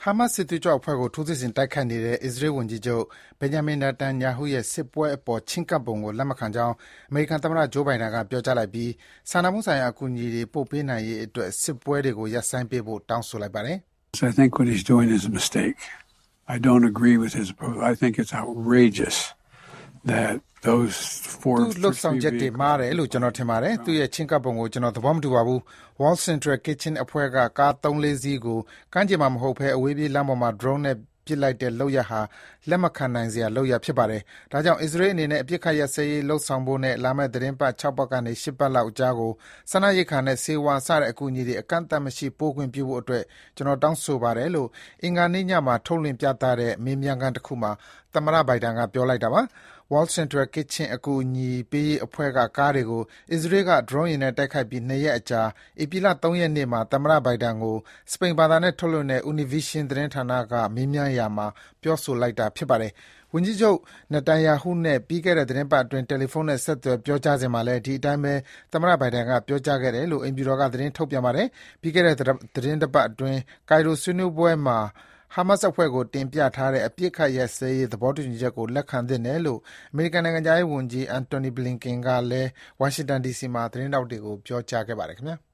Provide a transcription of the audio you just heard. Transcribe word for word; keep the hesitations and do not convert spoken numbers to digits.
ဟာမတ်စစ်သွေးကြွအဖွဲ့ကိုထိုးစစ်ဆင်တိုက်ခိုက်နေတဲ့ အစ္စရေးဝန်ကြီးချုပ် Benjamin Netanyahu ရဲ့စစ်ပွဲအပေါ်ချဉ်းကပ်ပုံကိုလက်မခံကြောင်း အမေရိကန်သမ္မတ Joe Biden ကပြောကြားလိုက်ပြီး စာနာမှုဆိုင်ရာအကူအညီတွေပို့ပေးနိုင်ရေးအတွက် စစ်ပွဲတွေကိုရပ်ဆိုင်းပေးဖို့တောင်းဆိုလိုက်ပါတယ်။ I think what he's doing is a mistake. I don't agree with his approach. I think it's outrageous that those four သူလှုပ်ဆောင်ချက်တွေမှားတယ်လို့ကျွန်တော်ထင်ပါတယ်။သူ့ရဲ့ချင်းကပ်ပုံကိုကျွန်တော်သဘောမတူပါဘူး။ Wall Central Kitchen အဖွဲ့ကကား သုံးလေးစီးကိုကမ်းခြေမှာမဟုတ်ဘဲအဝေးပြေးလမ်းပေါ်မှာ drone နဲ့ပစ်လိုက်တဲ့လုပ်ရပ်ဟာလက်မခံနိုင်စရာလုပ်ရပ်ဖြစ်ပါတယ်။ဒါကြောင့်အစ္စရေးအနေနဲ့အပစ်အခတ်ရပ်စဲရေးလုပ်ဆောင်ဖို့နဲ့လာမယ့်သီတင်းပတ် ခြောက် ပတ်ကနေ ရှစ် ပတ်လောက်အကြာကိုစားနပ်ရိက္ခာနဲ့ဆေးဝါးစတဲ့အကူအညီတွေအကန့်အသတ်မရှိပို့ခွင့်ပြုဖို့အတွက်ကျွန်တော်တောင်းဆိုပါတယ်လို့အင်္ဂါနေ့ညမှာထုတ်လွှင့်ပြသတဲ့မေးမြန်းခန်းတခုမှာသမ္မတ Biden ကပြောလိုက်တာပါ။ Wall Central Kitchen အကူအညီပေးရေးအဖွဲ့ကကားတွေကိုအစ္စရေးက drone ယာဉ်နဲ့တိုက်ခိုက်ပြီး နှစ်ရက်အကြာ ဧပြီလ သုံး ရက်နေ့မှာသမ္မတ Biden ကိုစပိန်ဘာသာနဲ့ထုတ်လွှင့်တဲ့ Univision သတင်းဌာနကမေးမြန်းရာမှာပြောဆိုလိုက်တာဖြစ်ပါတယ်။ ဝန်ကြီးချုပ် Netanyahu နဲ့ပြီးခဲ့တဲ့သီတင်းပတ်အတွင်းတယ်လီဖုန်းနဲ့ဆက်သွယ်ပြောကြားစဉ်မှာလည်းဒီအတိုင်းပဲသမ္မတ Biden ကပြောကြားခဲ့တယ်လို့အိမ်ဖြူတော်ကသတင်းထုတ်ပြန်ပါတယ်။ ပြီးခဲ့တဲ့သီတင်းတပတ်အတွင်း Cairo ဆွေးနွေးပွဲမှာဟာမတ်စ်အဖွဲ့ကိုတင်ပြထားတဲ့အပစ်အခတ်ရပ်စဲရေးသဘောတူညီချက်ကိုလက်ခံသင့်တယ်လို့အမေရိကန်နိုင်ငံခြားရေးဝန်ကြီး Antony Blinken ကလည်းဝါရှင်တန်ဒီစီမှာသတင်းထောက်တွေကိုပြောကြားခဲ့ပါတယ်ခင်ဗျာ